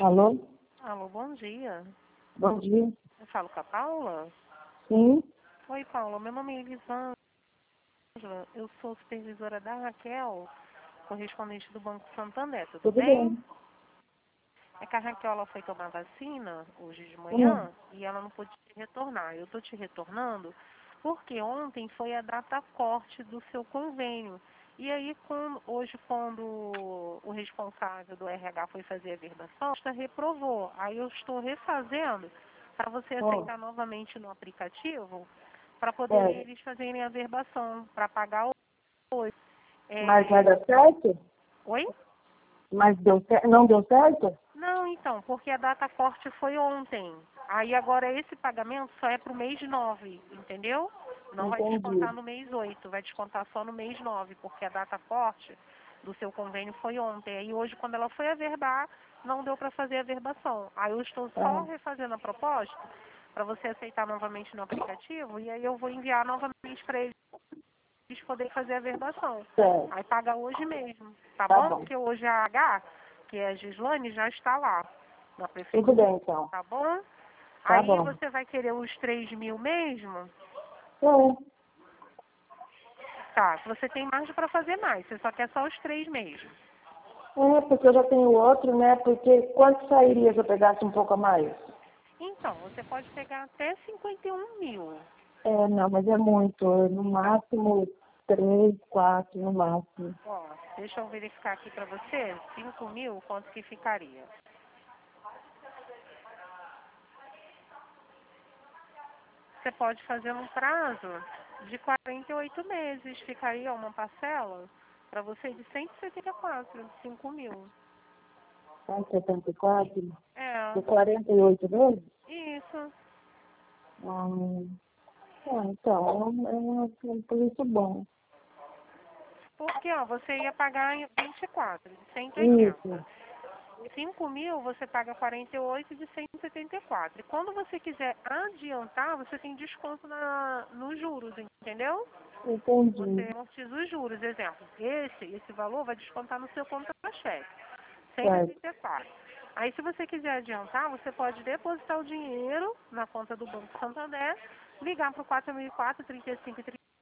Alô? Alô, bom dia. Bom dia. Eu falo com a Paula? Sim? Oi, Paula. Meu nome é Elisângela. Eu sou supervisora da Raquel, correspondente do Banco Santander. Tudo Tudo bem? bem. É que a Raquel ela foi tomar vacina hoje de Hum. manhã e ela não pôde retornar. Eu estou te retornando porque ontem foi a data corte do seu convênio. E aí, hoje, quando o responsável do RH foi fazer a verbação, ela reprovou. Aí eu estou refazendo para você Ó, aceitar novamente no aplicativo para poder é, eles fazerem a verbação, para pagar hoje. mas vai É... dar certo? Oi? Mas não deu certo? Não, então, porque a data corte foi ontem. Aí agora esse pagamento só é pro mês 9, entendeu? Não vai Entendi. descontar no mês 8, vai descontar só no mês 9, porque a data corte do seu convênio foi ontem. Aí hoje, quando ela foi averbar, não deu para fazer a verbação. Aí eu estou só Ah, refazendo a proposta para você aceitar novamente no aplicativo e aí eu vou enviar novamente para eles poderem fazer a verbação. certo. Aí paga hoje mesmo, tá Tá bom? bom. Porque hoje a H, que é a Gislane, já está lá na Tudo prefeitura, bem, então. tá bom? Tá Aí bom. você vai querer os 3.000 mesmo? É, Tá, você tem margem para fazer mais, você só quer só os 3 mesmo. porque eu já tenho outro, né? Porque quanto sairia se eu pegasse um pouco a mais? Então, você pode pegar até 51.000. É, não, mas é muito. No Tá, máximo 3, 4, no máximo. ó, deixa eu verificar aqui para você, 5.000, quanto que ficaria? Você pode fazer um prazo de 48 meses, ficaria uma parcela para você de 174, 5.000. 174? É, De 48 vezes? isso. Hum, então, é um preço bom. Porque, ó, você ia pagar em 24, de 180. Isso. 5.000 você paga 48 de 174. E quando você quiser adiantar, você tem desconto nos juros, entendeu? Entendi. Você amortiza os juros, exemplo. Esse valor vai descontar no seu contra-cheque. Certo. 184. Aí, se você quiser adiantar, você pode depositar o dinheiro na conta do Banco Santander, ligar para o 4004 35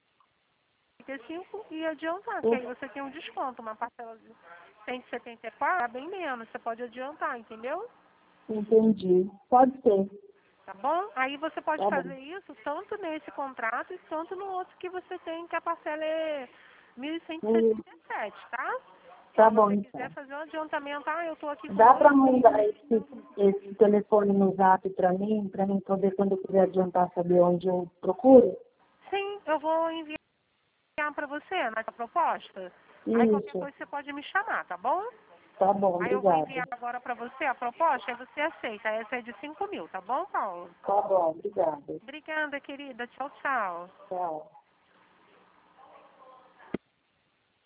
35 e adiantar, que aí você tem um desconto, uma parcela de 174, bem menos, você pode adiantar, entendeu? Entendi. Pode ser. Tá bom? Aí você pode Tá bom. fazer isso tanto nesse contrato e tanto no outro que você tem, que a parcela é Hum, 1.177, tá? Tá Quando bom, você quiser então. fazer um adiantamento, eu tô aqui com Dá para 2.000. mandar esse telefone no zap para mim poder, quando eu quiser adiantar, saber onde eu procuro? Sim, eu vou enviar para você na proposta. Aí qualquer Isso. coisa você pode me chamar, tá bom? Tá bom, Aí eu vou obrigada. enviar agora para você a proposta e você aceita. Essa é de 5.000, tá bom, Paulo? Tá bom, obrigada. Obrigada, querida. Tchau, tchau. Tchau.